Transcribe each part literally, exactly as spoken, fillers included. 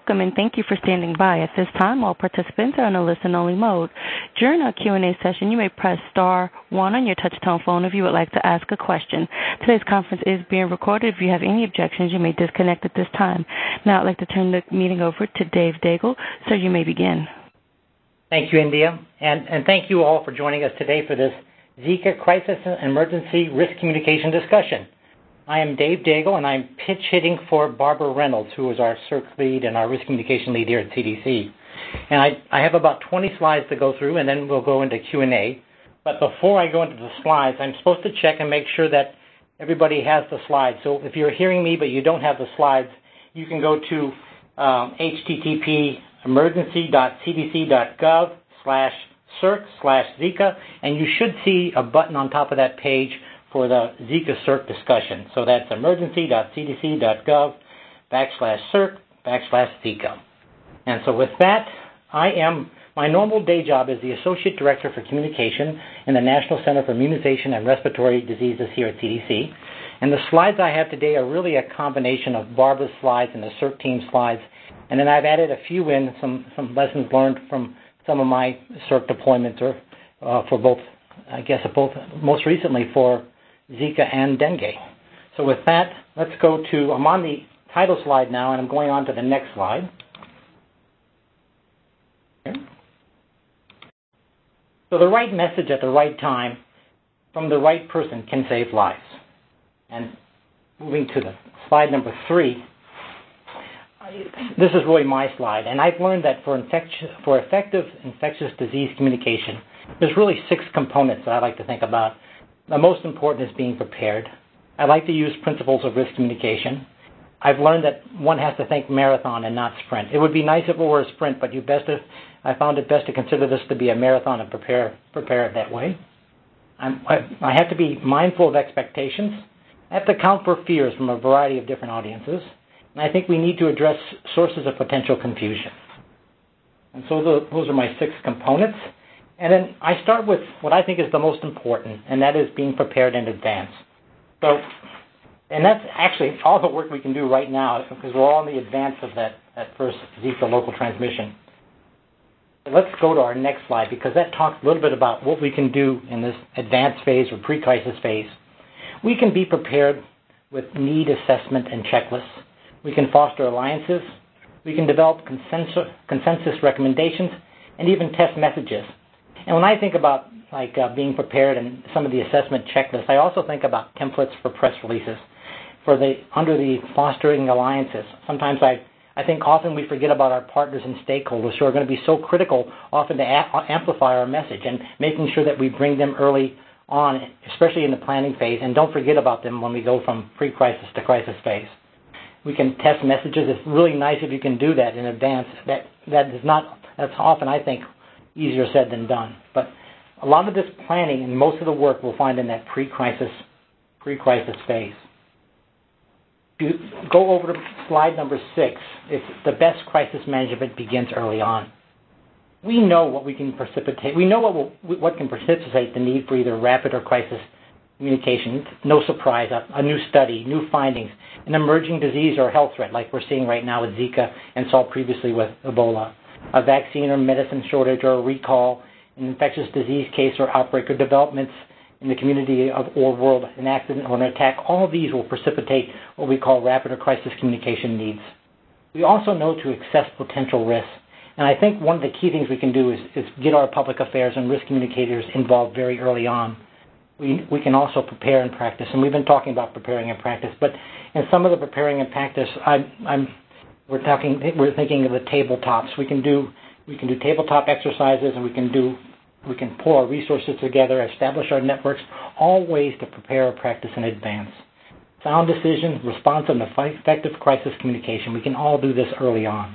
Welcome and thank you for standing by. At this time, all participants are in a listen-only mode. During our Q and A session, you may press star one on your touch-tone phone if you would like to ask a question. Today's conference is being recorded. If you have any objections, you may disconnect at this time. Now I'd like to turn the meeting over to Dave Daigle. Sir, you may begin. Thank you, India, and, and thank you all for joining us today for this Zika Crisis and Emergency Risk Communication discussion. I am Dave Daigle, and I'm pitch hitting for Barbara Reynolds, who is our C I R C lead and our risk communication lead here at C D C. And I, I have about twenty slides to go through, and then we'll go into Q and A. But before I go into the slides, I'm supposed to check and make sure that everybody has the slides. So if you're hearing me but you don't have the slides, you can go to um, http emergency.cdc.gov slash circ slash Zika, and you should see a button on top of that page for the Zika C I R C discussion. So that's emergency.cdc.gov backslash circ backslash Zika. And so with that, I am, my normal day job is the Associate Director for Communication in the National Center for Immunization and Respiratory Diseases here at C D C. And the slides I have today are really a combination of Barbara's slides and the C I R C team slides. And then I've added a few in, some, some lessons learned from some of my C I R C deployments or, uh, for both, I guess, both most recently for Zika and dengue. So with that, let's go to, I'm on the title slide now, and I'm going on to the next slide. Okay. So the right message at the right time from the right person can save lives. And moving to the slide number three, this is really my slide, and I've learned that for, infectious, for effective infectious disease communication, there's really six components that I like to think about. The most important is being prepared. I like to use principles of risk communication. I've learned that one has to think marathon and not sprint. It would be nice if it were a sprint, but you best to, I found it best to consider this to be a marathon and prepare prepare it that way. I'm, I, I have to be mindful of expectations. I have to account for fears from a variety of different audiences. And I think we need to address sources of potential confusion. And so the, those are my six components. And then I start with what I think is the most important, and that is being prepared in advance. So, and that's actually all the work we can do right now because we're all in the advance of that, that first Zika local transmission. So let's go to our next slide because that talks a little bit about what we can do in this advanced phase or pre-crisis phase. We can be prepared with need assessment and checklists. We can foster alliances. We can develop consensus, consensus recommendations and even test messages. And when I think about like uh, being prepared and some of the assessment checklists, I also think about templates for press releases for the under the fostering alliances. Sometimes I, I think often we forget about our partners and stakeholders who are going to be so critical often to a- amplify our message and making sure that we bring them early on, especially in the planning phase, and don't forget about them when we go from pre-crisis to crisis phase. We can test messages. It's really nice if you can do that in advance. That that is not, that's often, I think, easier said than done. But a lot of this planning and most of the work we'll find in that pre-crisis, pre-crisis phase. If you go over to slide number six, it's the best crisis management begins early on. We know what we can precipitate. We know what will, what can precipitate the need for either rapid or crisis communication. No surprise, a, a new study, new findings, an emerging disease or health threat like we're seeing right now with Zika and saw previously with Ebola. A vaccine or medicine shortage or a recall, an infectious disease case or outbreak or developments in the community of, or world, an accident or an attack, all of these will precipitate what we call rapid or crisis communication needs. We also know to assess potential risks. And I think one of the key things we can do is, is get our public affairs and risk communicators involved very early on. We, we can also prepare and practice. And we've been talking about preparing and practice. But in some of the preparing and practice, I, I'm We're talking. We're thinking of the tabletops. We can do. We can do tabletop exercises, and we can do. We can pull our resources together, establish our networks, all ways to prepare or practice in advance. Sound decision, responsive, and effective crisis communication. We can all do this early on.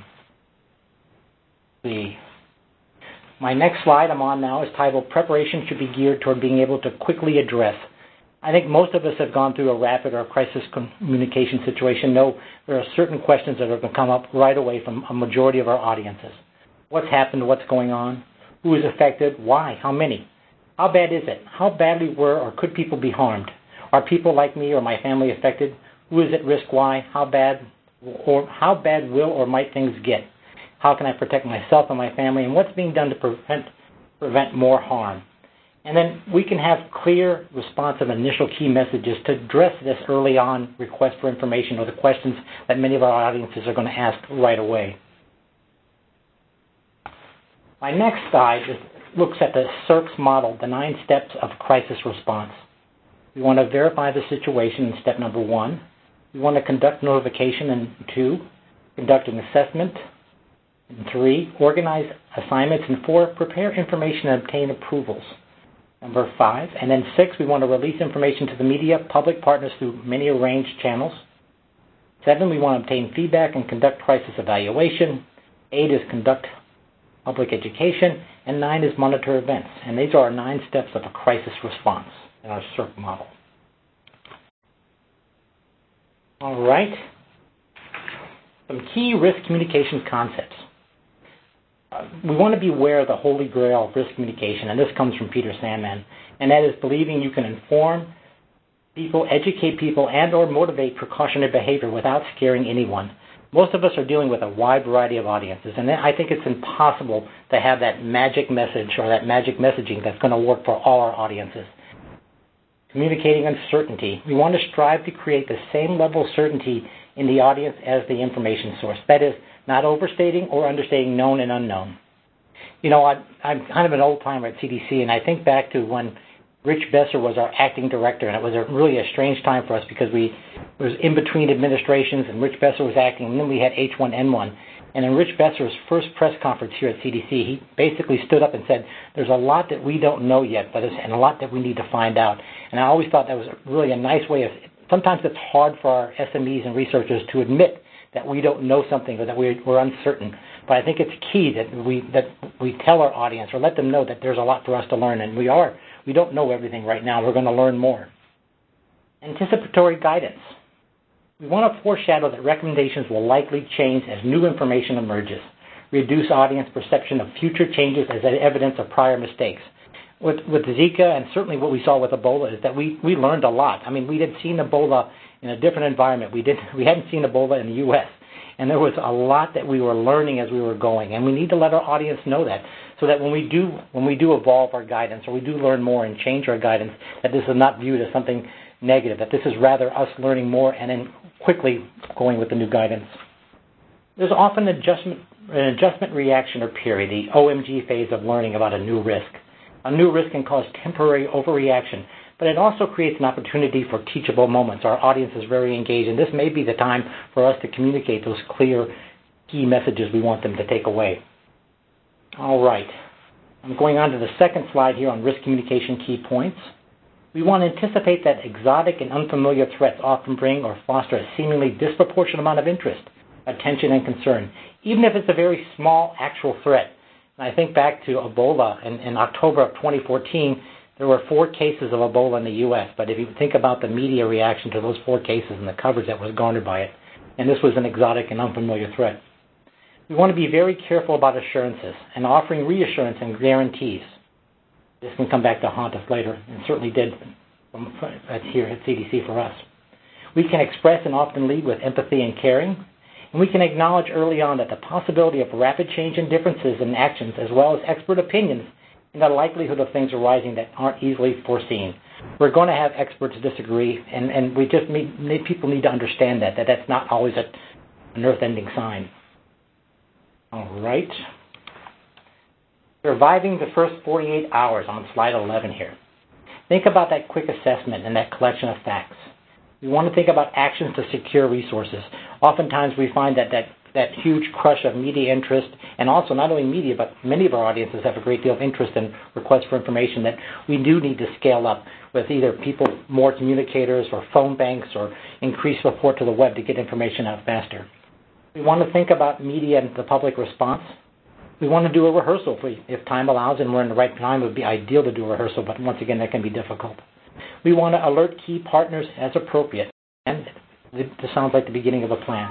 The my next slide I'm on now is titled "Preparation Should Be Geared Toward Being Able to Quickly Address." I think most of us have gone through a rapid or crisis communication situation, know there are certain questions that are going to come up right away from a majority of our audiences. What's happened? What's going on? Who is affected? Why? How many? How bad is it? How badly were or could people be harmed? Are people like me or my family affected? Who is at risk? Why? How bad? or how bad will or might things get? How can I protect myself and my family? And what's being done to prevent prevent more harm? And then we can have clear, responsive initial key messages to address this early on request for information or the questions that many of our audiences are going to ask right away. My next slide is, looks at the C I R C model, the nine steps of crisis response. We want to verify the situation in step number one. We want to conduct notification in two, conduct an assessment in three, organize assignments in four, prepare information and obtain approvals. Number five, and then six, we want to release information to the media, public partners through many arranged channels. Seven, we want to obtain feedback and conduct crisis evaluation. Eight is conduct public education. And nine is monitor events. And these are our nine steps of a crisis response in our C I R C model. All right. Some key risk communication concepts. Uh, we want to be aware of the holy grail of risk communication, and this comes from Peter Sandman, and that is believing you can inform people, educate people, and or motivate precautionary behavior without scaring anyone. Most of us are dealing with a wide variety of audiences, and I think it's impossible to have that magic message or that magic messaging that's going to work for all our audiences. Communicating uncertainty. We want to strive to create the same level of certainty in the audience as the information source. That is, not overstating or understating known and unknown. You know, I, I'm kind of an old-timer at C D C, and I think back to when Rich Besser was our acting director, and it was a, really a strange time for us because we it was in between administrations, and Rich Besser was acting, and then we had H one N one. And in Rich Besser's first press conference here at C D C, he basically stood up and said, there's a lot that we don't know yet, but it's, and a lot that we need to find out. And I always thought that was really a nice way of, sometimes it's hard for our S M Es and researchers to admit that we don't know something or that we're, we're uncertain. But I think it's key that we that we tell our audience or let them know that there's a lot for us to learn, and we are. We don't know everything right now. We're going to learn more. Anticipatory guidance. We want to foreshadow that recommendations will likely change as new information emerges. Reduce audience perception of future changes as evidence of prior mistakes. With, with Zika, and certainly what we saw with Ebola, is that we, we learned a lot. I mean, we had seen Ebola in a different environment. We didn't we hadn't seen Ebola in the U S, and there was a lot that we were learning as we were going, and we need to let our audience know that, so that when we do when we do evolve our guidance or we do learn more and change our guidance, that this is not viewed as something negative, that this is rather us learning more and then quickly going with the new guidance. There's often an adjustment, an adjustment reaction or period, the O M G phase of learning about a new risk. A new risk can cause temporary overreaction, but it also creates an opportunity for teachable moments. Our audience is very engaged, and this may be the time for us to communicate those clear key messages we want them to take away. All right. I'm going on to the second slide here on risk communication key points. We want to anticipate that exotic and unfamiliar threats often bring or foster a seemingly disproportionate amount of interest, attention, and concern, even if it's a very small actual threat. And I think back to Ebola in, in October of twenty fourteen, there were four cases of Ebola in the U S, but if you think about the media reaction to those four cases and the coverage that was garnered by it, and this was an exotic and unfamiliar threat. We want to be very careful about assurances and offering reassurance and guarantees. This can come back to haunt us later, and certainly did from, here at C D C for us. We can express and often lead with empathy and caring, and we can acknowledge early on that the possibility of rapid change in differences in actions, as well as expert opinions, and the likelihood of things arising that aren't easily foreseen. We're going to have experts disagree, and, and we just need, need people need to understand that, that that's not always a, an earth-ending sign. All right. Surviving the first forty-eight hours on slide eleven here. Think about that quick assessment and that collection of facts. We want to think about actions to secure resources. Oftentimes we find that that, that huge crush of media interest, and also not only media, but many of our audiences have a great deal of interest in requests for information, that we do need to scale up with either people, more communicators, or phone banks, or increased support to the web to get information out faster. We want to think about media and the public response. We want to do a rehearsal if, we, if time allows, and we're in the right time. It would be ideal to do a rehearsal, but once again, that can be difficult. We want to alert key partners as appropriate, and this sounds like the beginning of a plan.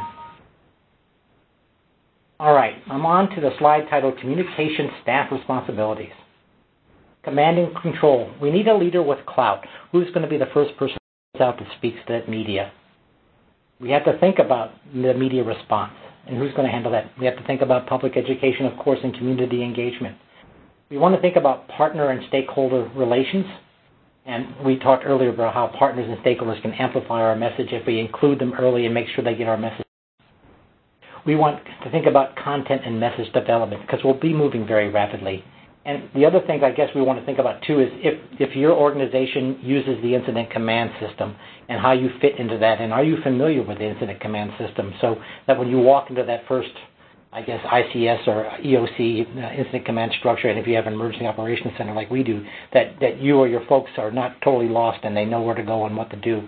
All right, I'm on to the slide titled Communication Staff Responsibilities. Command and control. We need a leader with clout. Who's going to be the first person out that speaks to that media? We have to think about the media response and who's going to handle that. We have to think about public education, of course, and community engagement. We want to think about partner and stakeholder relations. And we talked earlier about how partners and stakeholders can amplify our message if we include them early and make sure they get our message. We want to think about content and message development because we'll be moving very rapidly. And the other thing I guess we want to think about too is if, if your organization uses the incident command system and how you fit into that, and are you familiar with the incident command system so that when you walk into that first, I guess, I C S or E O C uh, incident command structure, and if you have an emergency operations center like we do, that, that you or your folks are not totally lost and they know where to go and what to do.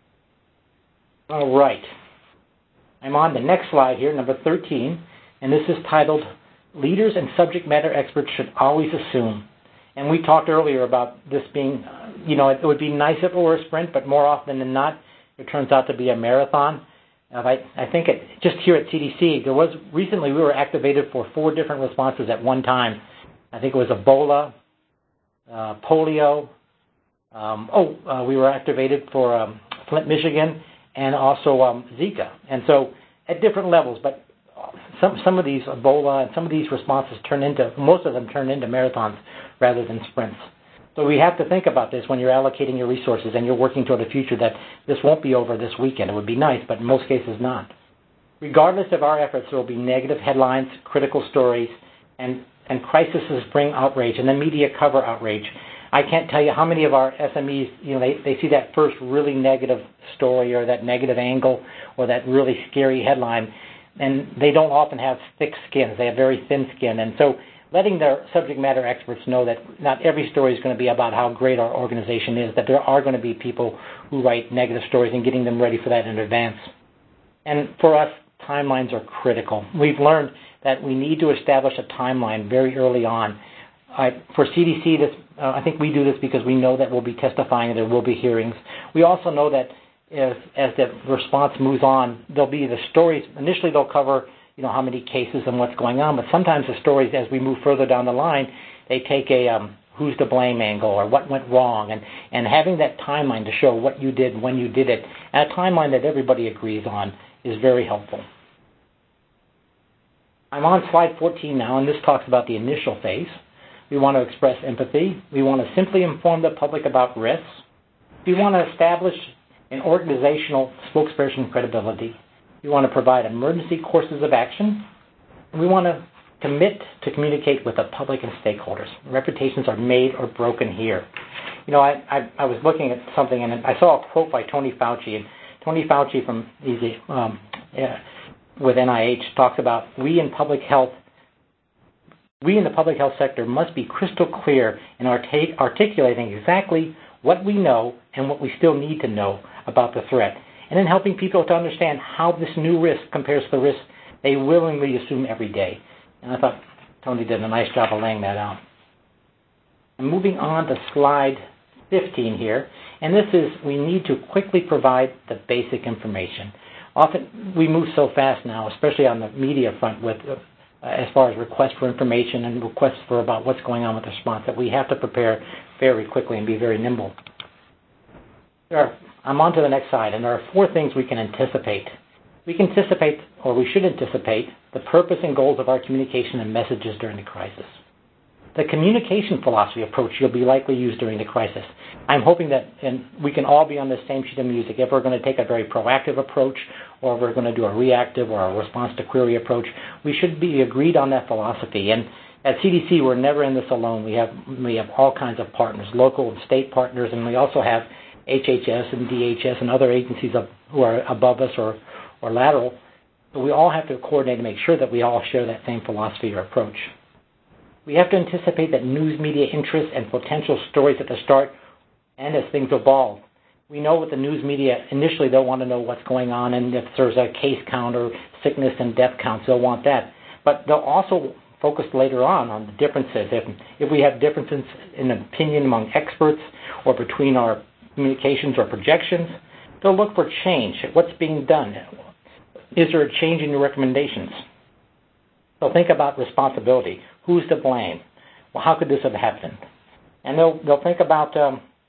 All right. I'm on the next slide here, number thirteen, and this is titled, Leaders and Subject Matter Experts Should Always Assume. And we talked earlier about this being, uh, you know, it, it would be nice if it were a sprint, but more often than not, it turns out to be a marathon. Uh, I, I think it, just here at C D C, there was, recently we were activated for four different responses at one time. I think it was Ebola, uh, polio, um, oh, uh, we were activated for um, Flint, Michigan, and also um, Zika. And so at different levels, but some some of these Ebola and some of these responses turn into, most of them turn into marathons rather than sprints. So we have to think about this when you're allocating your resources and you're working toward a future that this won't be over this weekend. It would be nice, but in most cases not. Regardless of our efforts, there will be negative headlines, critical stories, and, and crises bring outrage, and the media cover outrage. I can't tell you how many of our S M Es, you know, they, they see that first really negative story or that negative angle or that really scary headline, and they don't often have thick skins. They have very thin skin. And so letting their subject matter experts know that not every story is going to be about how great our organization is, that there are going to be people who write negative stories and getting them ready for that in advance. And for us, timelines are critical. We've learned that we need to establish a timeline very early on. I, for C D C, this, uh, I think we do this because we know that we'll be testifying and there will be hearings. We also know that if, as the response moves on, there'll be the stories. Initially, they'll cover, you know, how many cases and what's going on, but sometimes the stories, as we move further down the line, they take a um, who's to blame angle or what went wrong, and, and having that timeline to show what you did, when you did it, and a timeline that everybody agrees on is very helpful. I'm on slide fourteen now, and this talks about the initial phase. We want to express empathy. We want to simply inform the public about risks. We want to establish an organizational spokesperson credibility. We want to provide emergency courses of action. And we want to commit to communicate with the public and stakeholders. Reputations are made or broken here. You know, I, I, I was looking at something, and I saw a quote by Tony Fauci. And Tony Fauci from Easy, um, yeah, with N I H talks about we in public health We in the public health sector must be crystal clear in artic- articulating exactly what we know and what we still need to know about the threat, and in helping people to understand how this new risk compares to the risk they willingly assume every day. And I thought Tony did a nice job of laying that out. And moving on to slide fifteen here, and this is we need to quickly provide the basic information. Often we move so fast now, especially on the media front with uh, as far as requests for information and requests for about what's going on with the response, that we have to prepare very quickly and be very nimble. There are, I'm on to the next slide, and there are four things we can anticipate. We can anticipate, or we should anticipate, the purpose and goals of our communication and messages during the crisis. The communication philosophy approach you'll be likely used during the crisis. I'm hoping that and we can all be on the same sheet of music. If we're going to take a very proactive approach, or if we're going to do a reactive or a response to query approach, we should be agreed on that philosophy. And at C D C, we're never in this alone. We have we have all kinds of partners, local and state partners, and we also have H H S and D H S and other agencies up, who are above us or, or lateral. So we all have to coordinate to make sure that we all share that same philosophy or approach. We have to anticipate that news media interests and potential stories at the start and as things evolve. We know with the news media, initially they'll want to know what's going on, and if there's a case count or sickness and death counts, they'll want that. But they'll also focus later on on the differences. If, if we have differences in opinion among experts or between our communications or projections, they'll look for change. What's being done? Is there a change in your recommendations? They'll think about responsibility. Who's to blame? Well, how could this have happened? And they'll they'll think about um,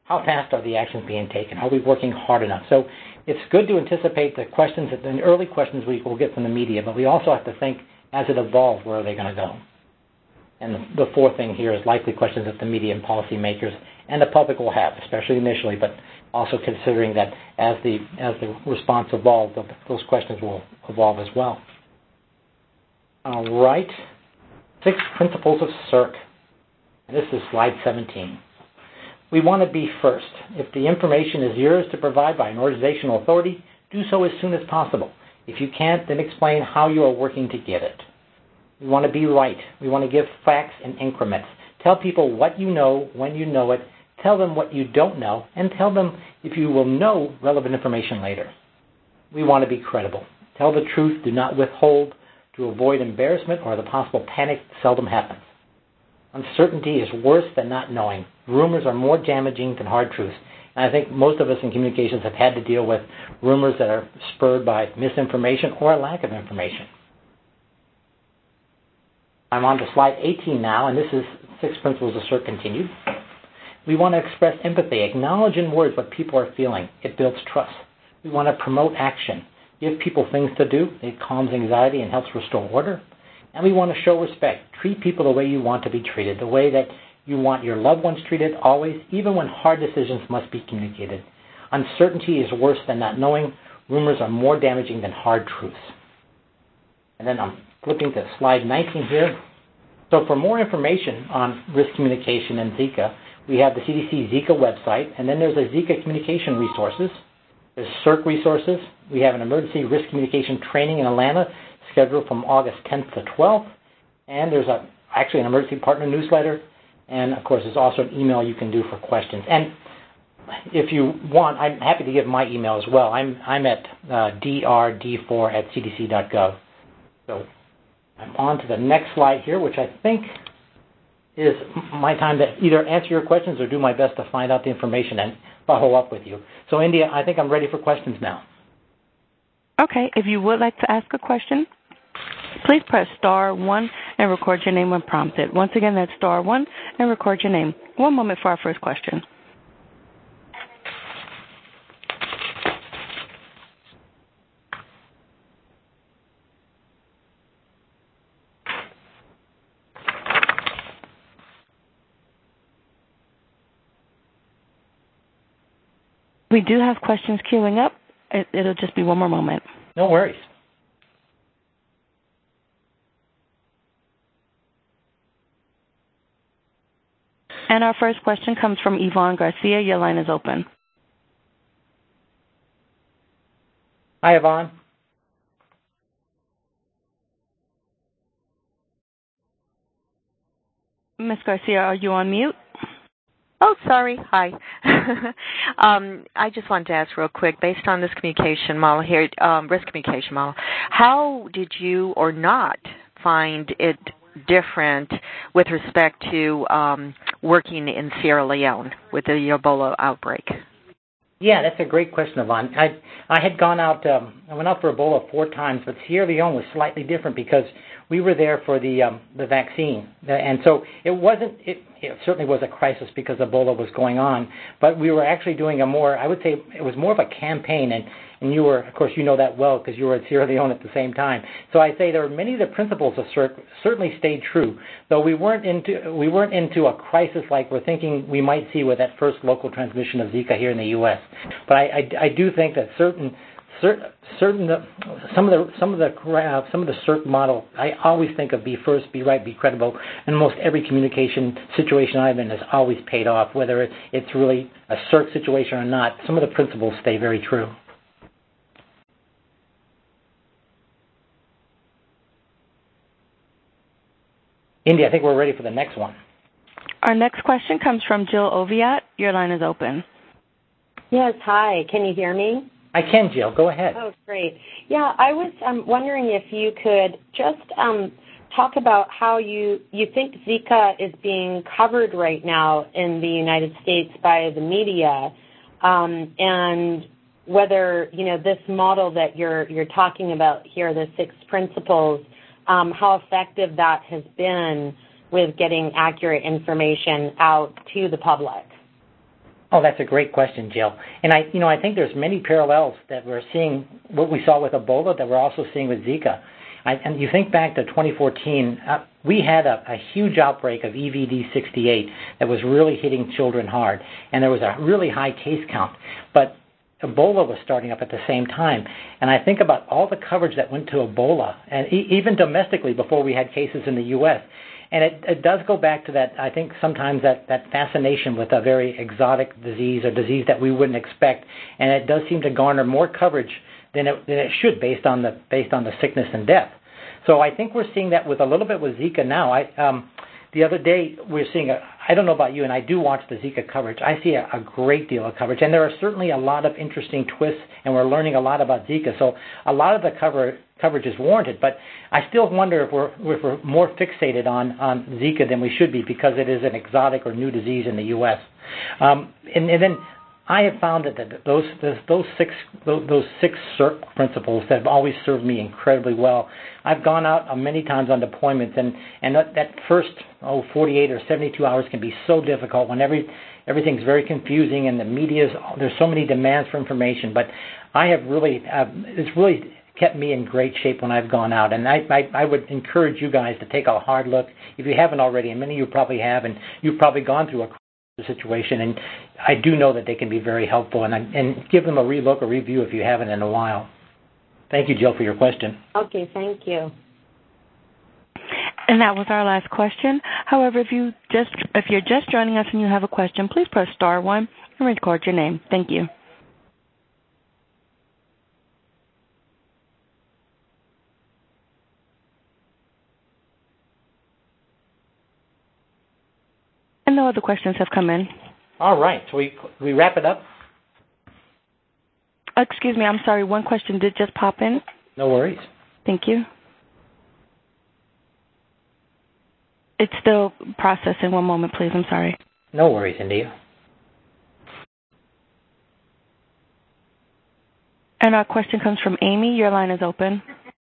how fast are the actions being taken? Are we working hard enough? So it's good to anticipate the questions, that the early questions we will get from the media, but we also have to think as it evolves, where are they going to go? And the, the fourth thing here is likely questions that the media and policymakers and the public will have, especially initially, but also considering that as the as the response evolves, those questions will evolve as well. All right. Six principles of C I R C. And this is slide seventeen. We want to be first. If the information is yours to provide by an organizational authority, do so as soon as possible. If you can't, then explain how you are working to get it. We want to be right. We want to give facts in increments. Tell people what you know, when you know it. Tell them what you don't know, and tell them if you will know relevant information later. We want to be credible. Tell the truth. Do not withhold. To avoid embarrassment or the possible panic seldom happens. Uncertainty is worse than not knowing. Rumors are more damaging than hard truths. And I think most of us in communications have had to deal with rumors that are spurred by misinformation or a lack of information. I'm on to slide eighteen now, and this is Six Principles of C I R C continued. We want to express empathy, acknowledge in words what people are feeling. It builds trust. We want to promote action, give people things to do. It calms anxiety and helps restore order. And we want to show respect. Treat people the way you want to be treated, the way that you want your loved ones treated always, even when hard decisions must be communicated. Uncertainty is worse than not knowing. Rumors are more damaging than hard truths. And then I'm flipping to slide nineteen here. So for more information on risk communication and Zika, we have the C D C Zika website, and then there's a Zika communication resources. There's C I R C resources. We have an emergency risk communication training in Atlanta scheduled from August tenth to twelfth. And there's a, actually an emergency partner newsletter. And, of course, there's also an email you can do for questions. And if you want, I'm happy to give my email as well. I'm I'm at uh, d r d four at c d c dot gov. So I'm on to the next slide here, which I think is my time to either answer your questions or do my best to find out the information and follow up with you. So, India, I think I'm ready for questions now. Okay. If you would like to ask a question, please press star one and record your name when prompted. Once again, that's star one and record your name. One moment for our first question. We do have questions queuing up. It, it'll just be one more moment. No worries. And our first question comes from Yvonne Garcia. Your line is open. Hi, Yvonne. Miz Garcia, are you on mute? Oh, sorry. Hi. um, I just wanted to ask real quick, based on this communication model here, um, risk communication model, how did you or not find it different with respect to um, working in Sierra Leone with the Ebola outbreak? Yeah, that's a great question, Yvonne. I I had gone out, um, I went out for Ebola four times, but Sierra Leone was slightly different because we were there for the um, the vaccine, and so it wasn't. It, it certainly was a crisis because Ebola was going on, but we were actually doing a more. I would say it was more of a campaign, and and you were, of course, you know that well because you were at Sierra Leone at the same time. So I say there were many of the principles of C I R C certainly stayed true, though we weren't into we weren't into a crisis like we're thinking we might see with that first local transmission of Zika here in the U S. But I I, I do think that certain. Certain, some of the some of the uh, some of the C I R C model, I always think of be first, be right, be credible, and most every communication situation I've been has always paid off, whether it's really a C I R C situation or not. Some of the principles stay very true. Indy, I think we're ready for the next one. Our next question comes from Jill Oviatt. Your line is open. Yes, hi. Can you hear me? I can, Jill. Go ahead. Oh, great. Yeah, I was um, wondering if you could just um, talk about how you, you think Zika is being covered right now in the United States by the media, um, and whether, you know, this model that you're you're talking about here, the six principles, um, how effective that has been with getting accurate information out to the public. Oh, that's a great question, Jill. And I, you know, I think there's many parallels that we're seeing, what we saw with Ebola, that we're also seeing with Zika. I, and you think back to twenty fourteen, uh, we had a, a huge outbreak of E V D sixty-eight that was really hitting children hard, and there was a really high case count. But Ebola was starting up at the same time, and I think about all the coverage that went to Ebola, and e- even domestically before we had cases in the U S. And it, it does go back to that, I think sometimes that, that fascination with a very exotic disease or disease that we wouldn't expect, and it does seem to garner more coverage than it, than it should based on the based on the sickness and death. So I think we're seeing that with a little bit with Zika now. I, um, the other day we're seeing, a, I don't know about you, and I do watch the Zika coverage. I see a, a great deal of coverage, and there are certainly a lot of interesting twists, and we're learning a lot about Zika. So a lot of the cover, coverage is warranted, but I still wonder if we're, if we're more fixated on, on Zika than we should be because it is an exotic or new disease in the U S. Um, and, and then I have found that those those, those six those, those six C E R P principles have always served me incredibly well. I've gone out many times on deployments, and and that, that first oh forty-eight or seventy-two hours can be so difficult when every everything's very confusing and the media's there's so many demands for information. But I have really uh, it's really kept me in great shape when I've gone out, and I, I I would encourage you guys to take a hard look if you haven't already, and many of you probably have, and you've probably gone through a situation, and I do know that they can be very helpful, and, I, and give them a relook or review if you haven't in a while. Thank you, Jill, for your question. Okay, thank you. And that was our last question. However, if you just if you're just joining us and you have a question, please press star one and record your name. Thank you. And no other questions have come in. All right. So we we wrap it up? Excuse me. I'm sorry. One question did just pop in. No worries. Thank you. It's still processing. One moment, please. I'm sorry. No worries, India. And our question comes from Amy. Your line is open.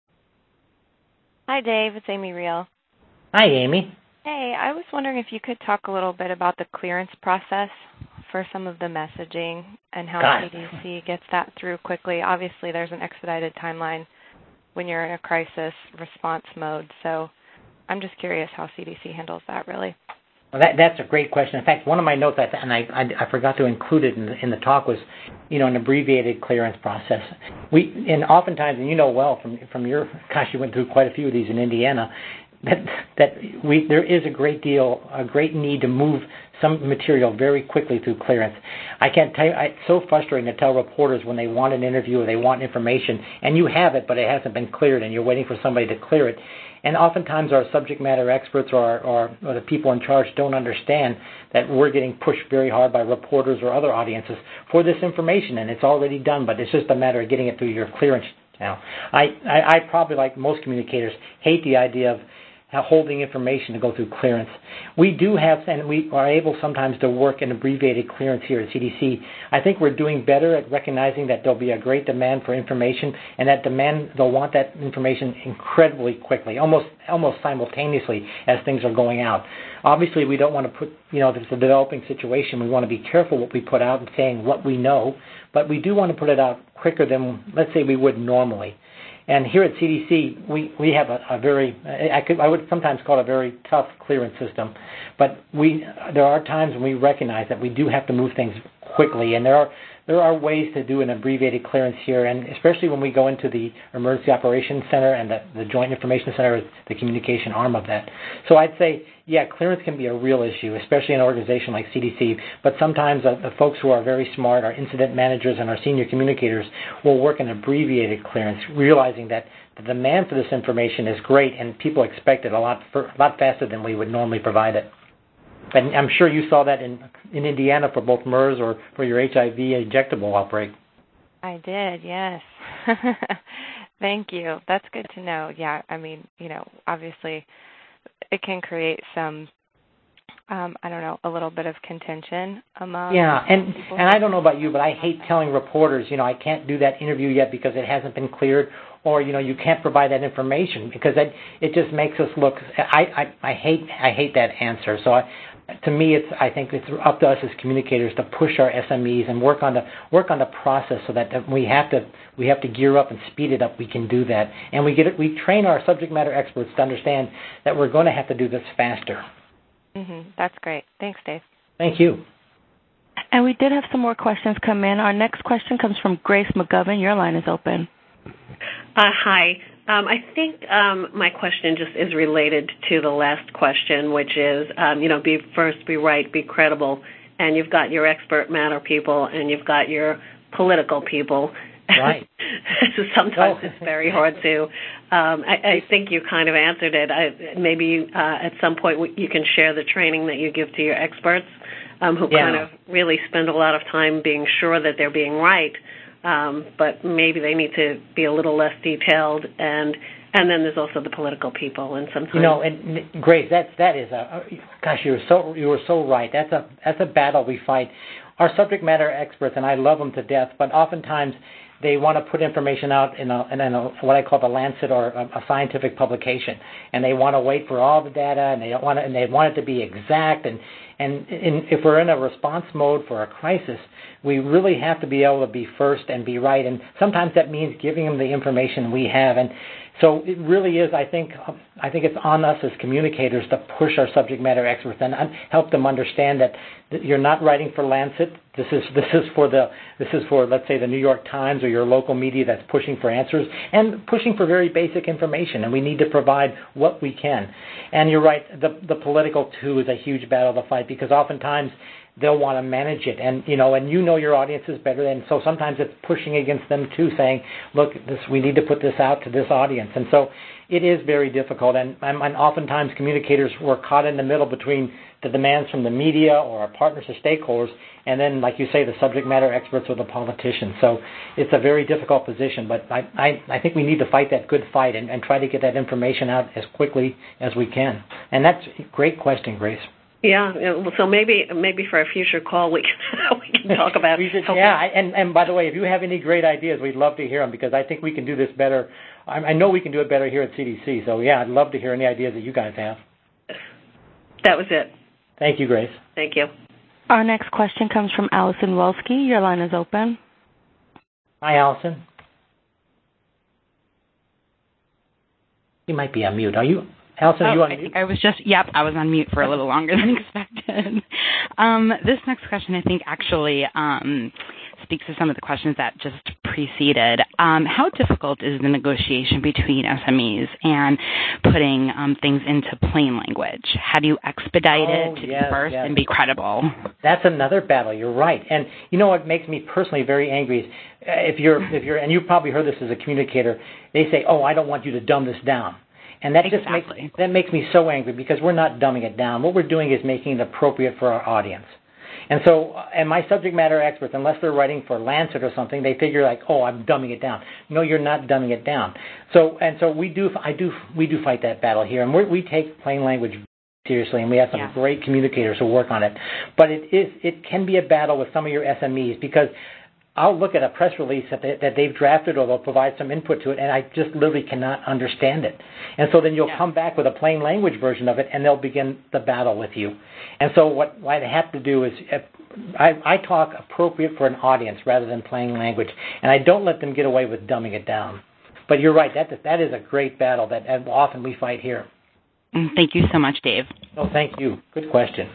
Hi, Dave. It's Amy Reel. Hi, Amy. Hey, I was wondering if you could talk a little bit about the clearance process for some of the messaging and how God. C D C gets that through quickly. Obviously, there's an expedited timeline when you're in a crisis response mode, so I'm just curious how C D C handles that, really. Well, that, that's a great question. In fact, one of my notes, and I, I, I forgot to include it in the, in the talk, was, you know, an abbreviated clearance process. We, and oftentimes, and you know well from from your, gosh, you went through quite a few of these in Indiana, that that we there is a great deal, a great need to move some material very quickly through clearance. I can't tell you, I, it's so frustrating to tell reporters when they want an interview or they want information, and you have it, but it hasn't been cleared, and you're waiting for somebody to clear it. And oftentimes our subject matter experts or, or, or the people in charge don't understand that we're getting pushed very hard by reporters or other audiences for this information, and it's already done, but it's just a matter of getting it through your clearance channel. I, I, I probably, like most communicators, hate the idea of holding information to go through clearance. We do have, and we are able sometimes to work in abbreviated clearance here at C D C. I think we're doing better at recognizing that there'll be a great demand for information, and that demand, they'll want that information incredibly quickly, almost almost simultaneously as things are going out. Obviously, we don't want to put, you know, if it's a developing situation, we want to be careful what we put out and saying what we know, but we do want to put it out quicker than, let's say, we would normally. And here at C D C, we, we have a, a very, I, could, I would sometimes call it a very tough clearance system, but we there are times when we recognize that we do have to move things quickly, and there are there are ways to do an abbreviated clearance here, and especially when we go into the Emergency Operations Center, and the, the Joint Information Center is the communication arm of that. So I'd say, yeah, clearance can be a real issue, especially in an organization like C D C, but sometimes uh, the folks who are very smart, our incident managers and our senior communicators, will work in abbreviated clearance, realizing that the demand for this information is great and people expect it a lot, for, a lot faster than we would normally provide it. And I'm sure you saw that in in Indiana for both MERS or for your H I V injectable outbreak. I did, yes. Thank you. That's good to know. Yeah, I mean, you know, obviously it can create some, um, I don't know, a little bit of contention among Yeah, and, people. and I don't know about you, but I hate telling reporters, you know, I can't do that interview yet because it hasn't been cleared, or, you know, you can't provide that information, because that, it just makes us look, I, I, I hate I hate that answer. So I, to me, it's I think it's up to us as communicators to push our S M Es and work on the work on the process so that we have to we have to gear up and speed it up. We can do that, and we get it. We train our subject matter experts to understand that we're going to have to do this faster. Mm-hmm. That's great. Thanks, Dave. Thank you. And we did have some more questions come in. Our next question comes from Grace McGovern. Your line is open. Uh, hi. Um, I think um, my question just is related to the last question, which is, um, you know, be first, be right, be credible. And you've got your expert matter people and you've got your political people. Right. So sometimes oh. it's very hard to. Um, I, I think you kind of answered it. I, maybe uh, at some point you can share the training that you give to your experts um, who yeah. kind of really spend a lot of time being sure that they're being right. Um, but maybe they need to be a little less detailed, and and then there's also the political people, and sometimes you know, and Grace, that's that is a gosh, you were so you were so right. That's a that's a battle we fight. Our subject matter experts, and I love them to death, but oftentimes they want to put information out in a, in a what I call the Lancet or a, a scientific publication, and they want to wait for all the data, and they don't want to, and they want it to be exact. And and in, if we're in a response mode for a crisis, we really have to be able to be first and be right. And sometimes that means giving them the information we have. And so it really is. I think I think it's on us as communicators to push our subject matter experts and help them understand that you're not writing for Lancet. This is this is for the this is for let's say the New York Times or your local media that's pushing for answers and pushing for very basic information. And we need to provide what we can. And you're right. The the political too is a huge battle to fight because oftentimes they'll want to manage it, and you know, and you know your audiences better than so. Sometimes it's pushing against them too, saying, "Look, this we need to put this out to this audience," and so it is very difficult. And, and oftentimes communicators were caught in the middle between the demands from the media or our partners or stakeholders, and then, like you say, the subject matter experts or the politicians. So it's a very difficult position, but I I, I think we need to fight that good fight and, and try to get that information out as quickly as we can. And that's a great question, Grace. Yeah, so maybe maybe for a future call we can we can talk about. we should, yeah, and and by the way, if you have any great ideas, we'd love to hear them because I think we can do this better. I, I know we can do it better here at C D C. So yeah, I'd love to hear any ideas that you guys have. That was it. Thank you, Grace. Thank you. Our next question comes from Allison Welsky. Your line is open. Hi, Allison. You might be on mute. Are you? Allison, oh, are you on I mute? think I was just, yep, I was on mute for a little longer than expected. Um, this next question, I think, actually um, speaks to some of the questions that just preceded. Um, how difficult is the negotiation between S M Es and putting um, things into plain language? How do you expedite oh, it to yes, be first yes. and be credible? That's another battle. You're right. And you know what makes me personally very angry is if you're, if you're, and you've probably heard this as a communicator, they say, oh, I don't want you to dumb this down. And that just exactly. makes that makes me so angry because we're not dumbing it down. What we're doing is making it appropriate for our audience. And so, and my subject matter experts, unless they're writing for Lancet or something, they figure like, oh, I'm dumbing it down. No, you're not dumbing it down. So, and so we do, I do, we do fight that battle here, and we're, we take plain language seriously, and we have some yeah. great communicators who work on it. But it is, it can be a battle with some of your S M Es because I'll look at a press release that, they, that they've drafted or they'll provide some input to it, and I just literally cannot understand it. And so then you'll yeah. come back with a plain language version of it, and they'll begin the battle with you. And so what, what I have to do is I, I talk appropriate for an audience rather than plain language, and I don't let them get away with dumbing it down. But you're right, that that is a great battle that often we fight here. Thank you so much, Dave. Oh, thank you. Good question.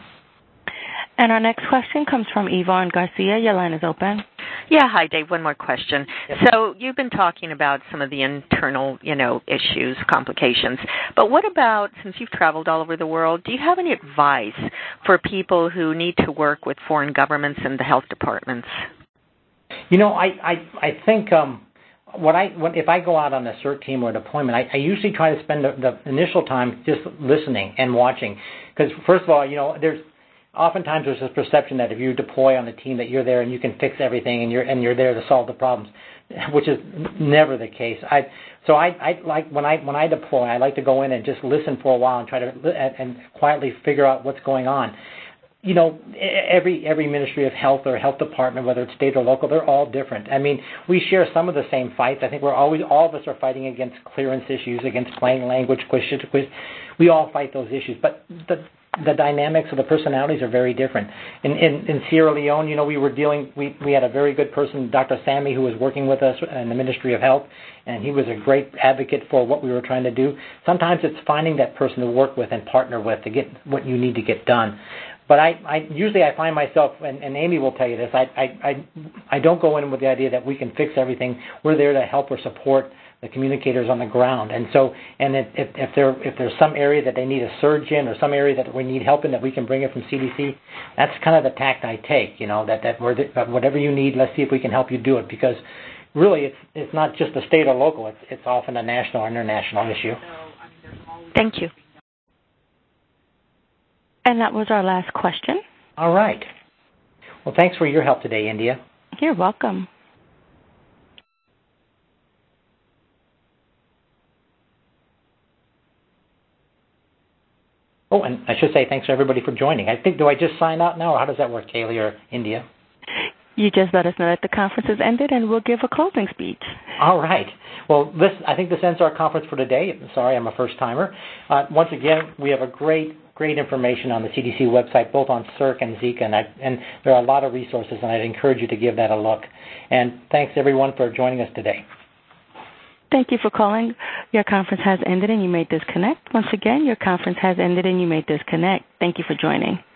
And our next question comes from Yvonne Garcia. Your line is open. Yeah, hi, Dave. One more question. Yep. So you've been talking about some of the internal, you know, issues, complications. But what about, since you've traveled all over the world, do you have any advice for people who need to work with foreign governments and the health departments? You know, I I, I think um, what I when, if I go out on a CERT team or a deployment, I, I usually try to spend the, the initial time just listening and watching. Because first of all, you know, there's oftentimes there's this perception that if you deploy on a team that you're there and you can fix everything and you're and you're there to solve the problems, which is never the case. I so I, I like when I when I deploy, I like to go in and just listen for a while and try to and, and quietly figure out what's going on. You know, every every Ministry of Health or Health Department, whether it's state or local, they're all different. I mean, we share some of the same fights. I think we're always all of us are fighting against clearance issues, against plain language questions. We all fight those issues, but the the dynamics of the personalities are very different. In, in, in Sierra Leone, you know, we were dealing, we, we had a very good person, Doctor Sammy, who was working with us in the Ministry of Health, and he was a great advocate for what we were trying to do. Sometimes it's finding that person to work with and partner with to get what you need to get done. But I, I usually I find myself, and, and Amy will tell you this, I, I, I, I don't go in with the idea that we can fix everything. We're there to help or support the communicators on the ground. And so, and if, if, if, there, if there's some area that they need a surge in or some area that we need help in that we can bring it from C D C, that's kind of the tact I take, you know, that, that, we're, that whatever you need, let's see if we can help you do it. Because really it's, it's not just a state or local, it's, it's often a national or international issue. Thank you. And that was our last question. All right. Well, thanks for your help today, India. You're welcome. Oh, and I should say thanks to everybody for joining. I think, do I just sign out now, or how does that work, Kaylee or India? You just let us know that the conference has ended, and we'll give a closing speech. All right. Well, this I think this ends our conference for today. Sorry, I'm a first-timer. Uh, once again, we have a great, great information on the C D C website, both on C I R C and Zika, and, I, and there are a lot of resources, and I'd encourage you to give that a look. And thanks, everyone, for joining us today. Thank you for calling. Your conference has ended, and you may disconnect. Once again, your conference has ended, and you may disconnect. Thank you for joining.